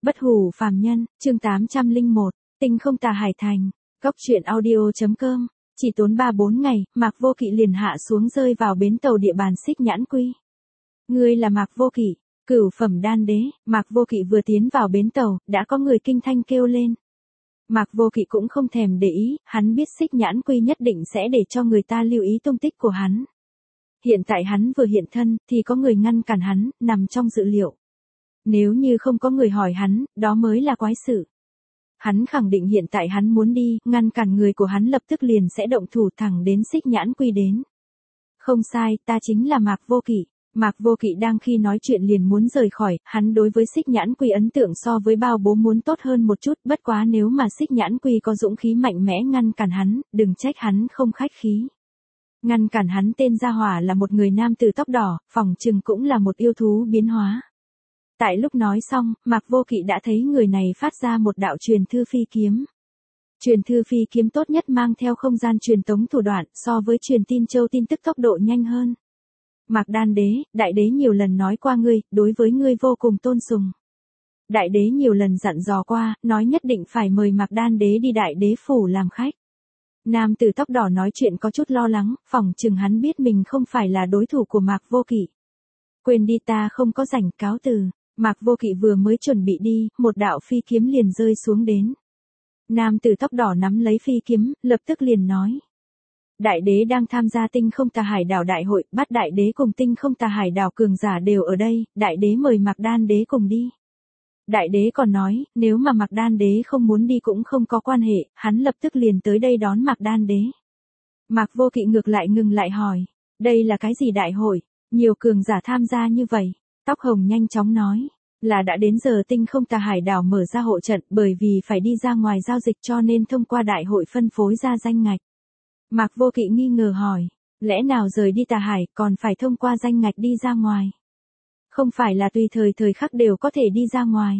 Bất hủ phàm nhân, chương 801, tinh không tà hải thành, góc truyện audio.com, chỉ tốn 3-4 ngày, Mạc Vô Kỵ liền hạ xuống rơi vào bến tàu địa bàn Xích Nhãn Quy. Ngươi là Mạc Vô Kỵ, cửu phẩm đan đế. Mạc Vô Kỵ vừa tiến vào bến tàu, đã có người kinh thanh kêu lên. Mạc Vô Kỵ cũng không thèm để ý, hắn biết Xích Nhãn Quy nhất định sẽ để cho người ta lưu ý tung tích của hắn. Hiện tại hắn vừa hiện thân, thì có người ngăn cản hắn, nằm trong dự liệu. Nếu như không có người hỏi hắn, đó mới là quái sự. Hắn khẳng định hiện tại hắn muốn đi, ngăn cản người của hắn lập tức liền sẽ động thủ thẳng đến Xích Nhãn Quy đến. Không sai, ta chính là Mạc Vô Kỵ. Mạc Vô Kỵ đang khi nói chuyện liền muốn rời khỏi, hắn đối với Xích Nhãn Quy ấn tượng so với bao bố muốn tốt hơn một chút, bất quá nếu mà Xích Nhãn Quy có dũng khí mạnh mẽ ngăn cản hắn, đừng trách hắn không khách khí. Ngăn cản hắn tên gia hỏa là một người nam tử tóc đỏ, phỏng chừng cũng là một yêu thú biến hóa. Tại lúc nói xong, Mạc Vô Kỵ đã thấy người này phát ra một đạo truyền thư phi kiếm. Truyền thư phi kiếm tốt nhất mang theo không gian truyền tống thủ đoạn so với truyền tin châu tin tức tốc độ nhanh hơn. Mạc Đan Đế, Đại Đế nhiều lần nói qua ngươi, đối với ngươi vô cùng tôn sùng. Đại Đế nhiều lần dặn dò qua, nói nhất định phải mời Mạc Đan Đế đi Đại Đế phủ làm khách. Nam tử tóc đỏ nói chuyện có chút lo lắng, phỏng chừng hắn biết mình không phải là đối thủ của Mạc Vô Kỵ. Quên đi, ta không có rảnh, cáo từ. Mạc Vô Kỵ vừa mới chuẩn bị đi, một đạo phi kiếm liền rơi xuống đến. Nam tử tóc đỏ nắm lấy phi kiếm, lập tức liền nói. Đại Đế đang tham gia tinh không tà hải đảo đại hội, bắt Đại Đế cùng tinh không tà hải đảo cường giả đều ở đây, Đại Đế mời Mạc Đan Đế cùng đi. Đại Đế còn nói, nếu mà Mạc Đan Đế không muốn đi cũng không có quan hệ, hắn lập tức liền tới đây đón Mạc Đan Đế. Mạc Vô Kỵ ngược lại ngừng lại hỏi, đây là cái gì đại hội, nhiều cường giả tham gia như vậy? Tóc hồng nhanh chóng nói, là đã đến giờ tinh không tà hải đảo mở ra hộ trận, bởi vì phải đi ra ngoài giao dịch cho nên thông qua đại hội phân phối ra danh ngạch. Mạc Vô Kỵ nghi ngờ hỏi, lẽ nào rời đi tà hải còn phải thông qua danh ngạch đi ra ngoài? Không phải là tùy thời khắc đều có thể đi ra ngoài.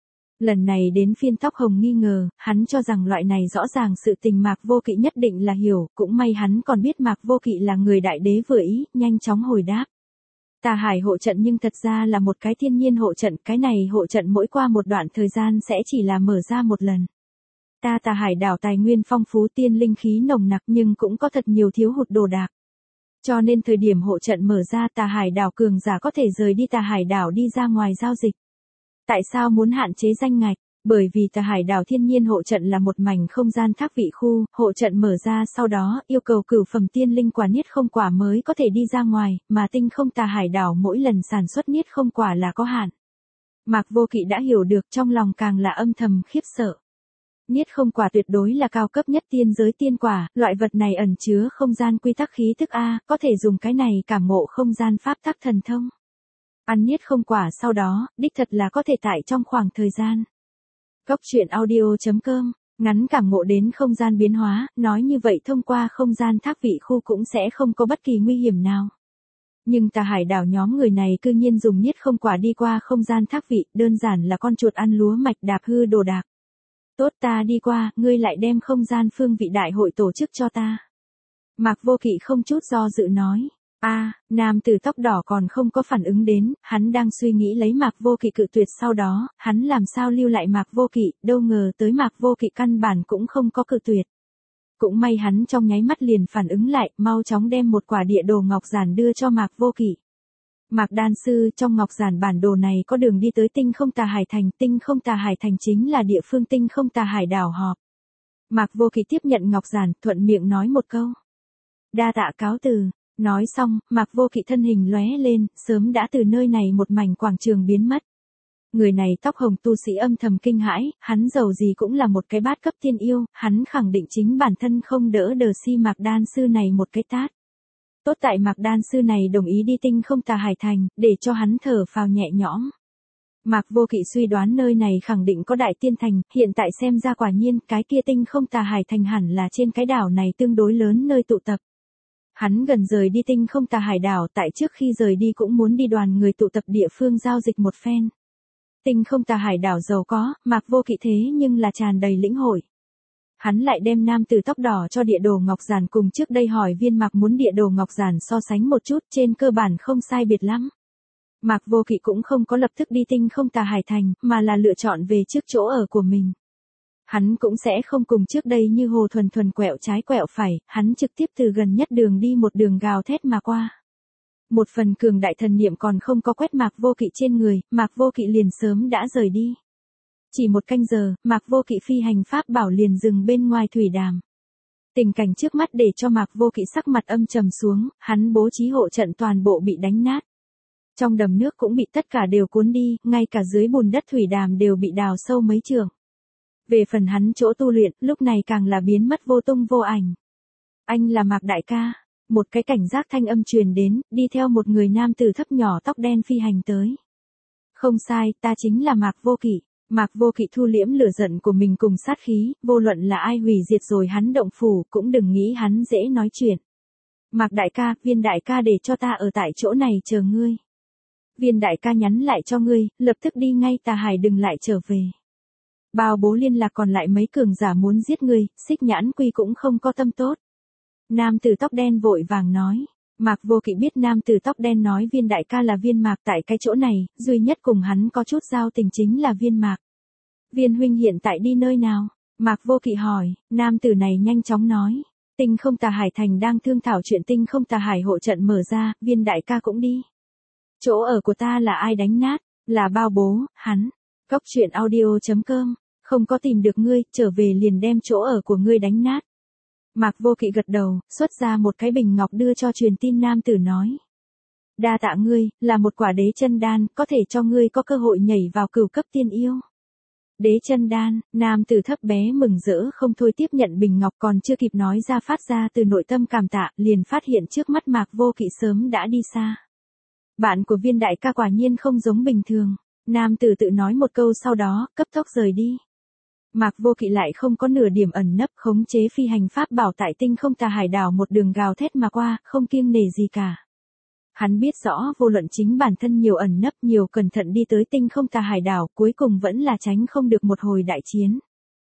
Lần này đến phiên tóc hồng nghi ngờ, hắn cho rằng loại này rõ ràng sự tình Mạc Vô Kỵ nhất định là hiểu, cũng may hắn còn biết Mạc Vô Kỵ là người Đại Đế vừa ý, nhanh chóng hồi đáp. Tà hải hộ trận nhưng thật ra là một cái thiên nhiên hộ trận, cái này hộ trận mỗi qua một đoạn thời gian sẽ chỉ là mở ra một lần. Tà hải đảo tài nguyên phong phú, tiên linh khí nồng nặc nhưng cũng có thật nhiều thiếu hụt đồ đạc. Cho nên thời điểm hộ trận mở ra tà hải đảo cường giả có thể rời đi tà hải đảo đi ra ngoài giao dịch. Tại sao muốn hạn chế danh ngạch? Bởi vì tà hải đảo thiên nhiên hộ trận là một mảnh không gian thác vị khu, hộ trận mở ra sau đó yêu cầu cửu phẩm tiên linh quả niết không quả mới có thể đi ra ngoài, mà tinh không tà hải đảo mỗi lần sản xuất niết không quả là có hạn. Mạc Vô Kỵ đã hiểu được, trong lòng càng là âm thầm khiếp sợ. Niết không quả tuyệt đối là cao cấp nhất tiên giới tiên quả, loại vật này ẩn chứa không gian quy tắc khí tức A, có thể dùng cái này cảm ngộ không gian pháp tắc thần thông. Ăn niết không quả sau đó, đích thật là có thể tại trong khoảng thời gian. Góc truyện audio.com, ngắn cảm ngộ đến không gian biến hóa, nói như vậy thông qua không gian thác vị khu cũng sẽ không có bất kỳ nguy hiểm nào. Nhưng tà hải đảo nhóm người này cư nhiên dùng niết không quả đi qua không gian thác vị, đơn giản là con chuột ăn lúa mạch đạp hư đồ đạc. Tốt, ta đi qua, ngươi lại đem không gian phương vị đại hội tổ chức cho ta. Mạc Vô Kỵ không chút do dự nói. Nam tử tóc đỏ còn không có phản ứng đến, hắn đang suy nghĩ lấy Mạc Vô Kỵ cự tuyệt sau đó, hắn làm sao lưu lại Mạc Vô Kỵ, đâu ngờ tới Mạc Vô Kỵ căn bản cũng không có cự tuyệt. Cũng may hắn trong nháy mắt liền phản ứng lại, mau chóng đem một quả địa đồ ngọc giản đưa cho Mạc Vô Kỵ. Mạc Đan Sư, trong ngọc giản bản đồ này có đường đi tới tinh không tà hải thành, tinh không tà hải thành chính là địa phương tinh không tà hải đảo họp. Mạc Vô Kỵ tiếp nhận ngọc giản, thuận miệng nói một câu. Đa tạ, cáo từ. Nói xong, Mạc Vô Kỵ thân hình lóe lên, sớm đã từ nơi này một mảnh quảng trường biến mất. Người này tóc hồng tu sĩ âm thầm kinh hãi, hắn giàu gì cũng là một cái bát cấp tiên yêu, hắn khẳng định chính bản thân không đỡ đờ si Mạc Đan Sư này một cái tát. Tốt tại Mạc Đan Sư này đồng ý đi tinh không tà hải thành, để cho hắn thở phào nhẹ nhõm. Mạc Vô Kỵ suy đoán nơi này khẳng định có đại tiên thành, hiện tại xem ra quả nhiên cái kia tinh không tà hải thành hẳn là trên cái đảo này tương đối lớn nơi tụ tập. Hắn gần rời đi tinh không tà hải đảo, tại trước khi rời đi cũng muốn đi đoàn người tụ tập địa phương giao dịch một phen. Tinh không tà hải đảo giàu có, Mạc Vô Kỵ thế nhưng là tràn đầy lĩnh hội. Hắn lại đem nam tử tóc đỏ cho địa đồ ngọc giản cùng trước đây hỏi viên Mạc muốn địa đồ ngọc giản so sánh một chút, trên cơ bản không sai biệt lắm. Mạc Vô Kỵ cũng không có lập tức đi Tinh Không Tà Hải Thành, mà là lựa chọn về trước chỗ ở của mình. Hắn cũng sẽ không cùng trước đây như Hồ Thuần Thuần quẹo trái quẹo phải, hắn trực tiếp từ gần nhất đường đi một đường gào thét mà qua. Một phần cường đại thần niệm còn không có quét Mạc Vô Kỵ trên người, Mạc Vô Kỵ liền sớm đã rời đi. Chỉ một canh giờ, Mạc Vô Kỵ phi hành pháp bảo liền dừng bên ngoài thủy đàm. Tình cảnh trước mắt để cho Mạc Vô Kỵ sắc mặt âm trầm xuống, hắn bố trí hộ trận toàn bộ bị đánh nát. Trong đầm nước cũng bị tất cả đều cuốn đi, ngay cả dưới bùn đất thủy đàm đều bị đào sâu mấy trượng. Về phần hắn chỗ tu luyện, lúc này càng là biến mất vô tung vô ảnh. Anh là Mạc đại ca. Một cái cảnh giác thanh âm truyền đến, đi theo một người nam tử thấp nhỏ tóc đen phi hành tới. Không sai, ta chính là Mạc Vô Kỵ. Mạc Vô Kỵ thu liễm lửa giận của mình cùng sát khí, vô luận là ai hủy diệt rồi hắn động phủ, cũng đừng nghĩ hắn dễ nói chuyện. Mạc đại ca, Viên đại ca để cho ta ở tại chỗ này chờ ngươi. Viên đại ca nhắn lại cho ngươi, lập tức đi ngay Tà Hải đừng lại trở về. Bao bố liên lạc còn lại mấy cường giả muốn giết ngươi, Xích Nhãn Quy cũng không có tâm tốt. Nam tử tóc đen vội vàng nói. Mạc Vô Kỵ biết nam tử tóc đen nói Viên đại ca là Viên Mạc tại cái chỗ này, duy nhất cùng hắn có chút giao tình chính là Viên Mạc. Viên huynh hiện tại đi nơi nào? Mạc Vô Kỵ hỏi, nam tử này nhanh chóng nói. Tinh Không Tà Hải Thành đang thương thảo chuyện Tinh Không Tà Hải hộ trận mở ra, Viên đại ca cũng đi. Chỗ ở của ta là ai đánh nát? Là bao bố, hắn. Cốc truyện audio.com, không có tìm được ngươi, trở về liền đem chỗ ở của ngươi đánh nát. Mạc Vô Kỵ gật đầu, xuất ra một cái bình ngọc đưa cho truyền tin nam tử nói. Đa tạ ngươi, là một quả đế chân đan, có thể cho ngươi có cơ hội nhảy vào cửu cấp tiên yêu. Đế chân đan, nam tử thấp bé mừng rỡ không thôi tiếp nhận bình ngọc còn chưa kịp nói ra phát ra từ nội tâm cảm tạ, liền phát hiện trước mắt Mạc Vô Kỵ sớm đã đi xa. Bạn của Viên đại ca quả nhiên không giống bình thường, nam tử tự nói một câu sau đó, cấp tốc rời đi. Mạc Vô Kỵ lại không có nửa điểm ẩn nấp khống chế phi hành pháp bảo tại Tinh Không Tà Hải đảo một đường gào thét mà qua, không kiêng nể gì cả. Hắn biết rõ vô luận chính bản thân nhiều ẩn nấp nhiều cẩn thận đi tới Tinh Không Tà Hải đảo cuối cùng vẫn là tránh không được một hồi đại chiến.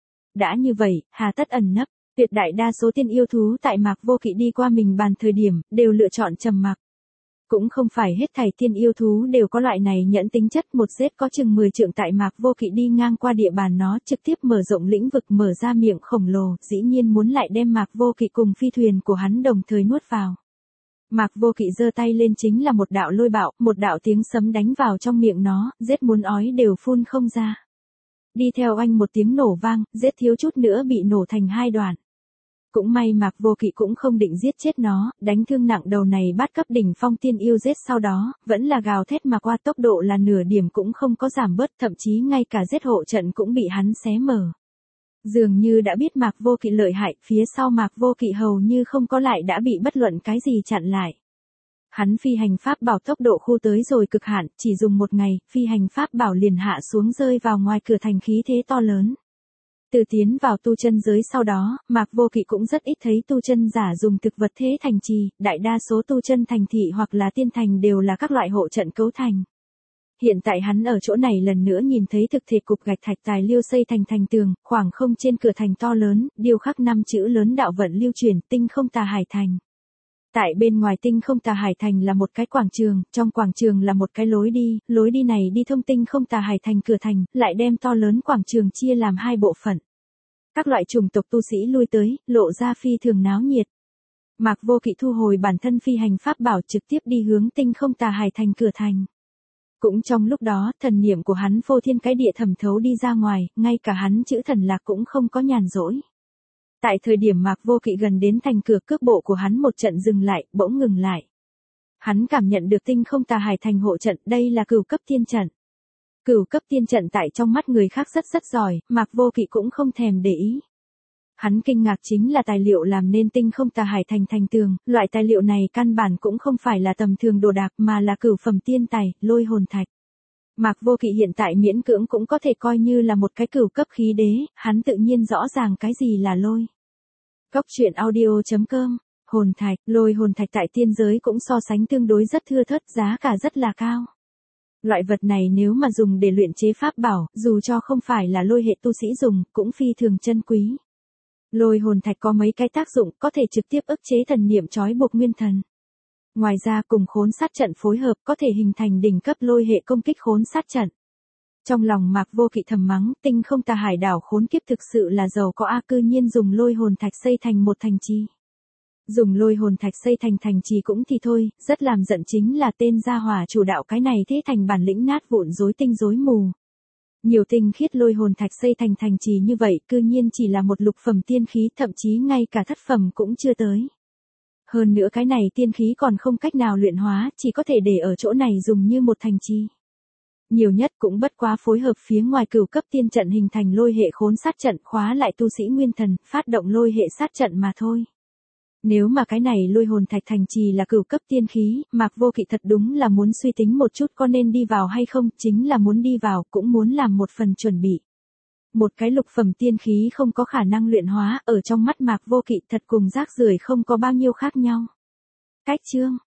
Đã như vậy, hà tất ẩn nấp, tuyệt đại đa số tiên yêu thú tại Mạc Vô Kỵ đi qua mình bàn thời điểm, đều lựa chọn trầm mặc. Cũng không phải hết thảy tiên yêu thú đều có loại này nhẫn tính chất một giết có chừng 10 trượng tại Mạc Vô Kỵ đi ngang qua địa bàn nó trực tiếp mở rộng lĩnh vực mở ra miệng khổng lồ, dĩ nhiên muốn lại đem Mạc Vô Kỵ cùng phi thuyền của hắn đồng thời nuốt vào. Mạc Vô Kỵ giơ tay lên chính là một đạo lôi bạo, một đạo tiếng sấm đánh vào trong miệng nó, giết muốn ói đều phun không ra. Đi theo oanh một tiếng nổ vang, giết thiếu chút nữa bị nổ thành hai đoạn. Cũng may Mạc Vô Kỵ cũng không định giết chết nó, đánh thương nặng đầu này bát cấp đỉnh phong tiên yêu giết sau đó, vẫn là gào thét mà qua tốc độ là nửa điểm cũng không có giảm bớt, thậm chí ngay cả giết hộ trận cũng bị hắn xé mở. Dường như đã biết Mạc Vô Kỵ lợi hại, phía sau Mạc Vô Kỵ hầu như không có lại đã bị bất luận cái gì chặn lại. Hắn phi hành pháp bảo tốc độ khu tới rồi cực hạn, chỉ dùng một ngày, phi hành pháp bảo liền hạ xuống rơi vào ngoài cửa thành khí thế to lớn. Từ tiến vào tu chân giới sau đó, Mạc Vô Kỵ cũng rất ít thấy tu chân giả dùng thực vật thế thành trì, đại đa số tu chân thành thị hoặc là tiên thành đều là các loại hộ trận cấu thành. Hiện tại hắn ở chỗ này lần nữa nhìn thấy thực thể cục gạch thạch tài liêu xây thành tường, khoảng không trên cửa thành to lớn, điêu khắc 5 chữ lớn đạo vận lưu truyền, Tinh Không Tà Hải Thành. Tại bên ngoài Tinh Không Tà Hải Thành là một cái quảng trường, trong quảng trường là một cái lối đi này đi thông Tinh Không Tà Hải Thành cửa thành, lại đem to lớn quảng trường chia làm hai bộ phận. Các loại chủng tộc tu sĩ lui tới, lộ ra phi thường náo nhiệt. Mạc Vô Kỵ thu hồi bản thân phi hành pháp bảo trực tiếp đi hướng Tinh Không Tà Hải Thành cửa thành. Cũng trong lúc đó, thần niệm của hắn phô thiên cái địa thẩm thấu đi ra ngoài, ngay cả hắn chữ thần lạc cũng không có nhàn rỗi. Tại thời điểm Mạc Vô Kỵ gần đến thành cửa cước bộ của hắn một trận dừng lại, bỗng ngừng lại. Hắn cảm nhận được Tinh Không Tà Hải Thành hộ trận, đây là cửu cấp tiên trận. Cửu cấp tiên trận tại trong mắt người khác rất giỏi, Mạc Vô Kỵ cũng không thèm để ý. Hắn kinh ngạc chính là tài liệu làm nên Tinh Không Tà Hải thành tường, loại tài liệu này căn bản cũng không phải là tầm thường đồ đạc mà là cửu phẩm tiên tài, lôi hồn thạch. Mạc Vô Kỵ hiện tại miễn cưỡng cũng có thể coi như là một cái cửu cấp khí đế, hắn tự nhiên rõ ràng cái gì là lôi. Cốc truyện audio.com, hồn thạch, lôi hồn thạch tại tiên giới cũng so sánh tương đối rất thưa thớt, giá cả rất là cao. Loại vật này nếu mà dùng để luyện chế pháp bảo, dù cho không phải là lôi hệ tu sĩ dùng, cũng phi thường chân quý. Lôi hồn thạch có mấy cái tác dụng, có thể trực tiếp ức chế thần niệm trói buộc nguyên thần. Ngoài ra cùng khốn sát trận phối hợp có thể hình thành đỉnh cấp lôi hệ công kích khốn sát trận. Trong lòng Mạc Vô Kỵ thầm mắng, tinh không tà hải đảo khốn kiếp thực sự là giàu có cư nhiên dùng lôi hồn thạch xây thành một thành trì. Dùng lôi hồn thạch xây thành thành trì cũng thì thôi, rất làm giận chính là tên gia hỏa chủ đạo cái này thế thành bản lĩnh nát vụn rối tinh rối mù. Nhiều tinh khiết lôi hồn thạch xây thành thành trì như vậy cư nhiên chỉ là một lục phẩm tiên khí, thậm chí ngay cả thất phẩm cũng chưa tới. Hơn nữa cái này tiên khí còn không cách nào luyện hóa, chỉ có thể để ở chỗ này dùng như một thành trì. Nhiều nhất cũng bất quá phối hợp phía ngoài cửu cấp tiên trận hình thành lôi hệ khốn sát trận khóa lại tu sĩ nguyên thần, phát động lôi hệ sát trận mà thôi. Nếu mà cái này lôi hồn thạch thành trì là cửu cấp tiên khí, Mạc Vô Kỵ thật đúng là muốn suy tính một chút có nên đi vào hay không, chính là muốn đi vào cũng muốn làm một phần chuẩn bị. Một cái lục phẩm tiên khí không có khả năng luyện hóa, ở trong mắt Mạc Vô Kỵ thật cùng rác rưởi không có bao nhiêu khác nhau. Cách chương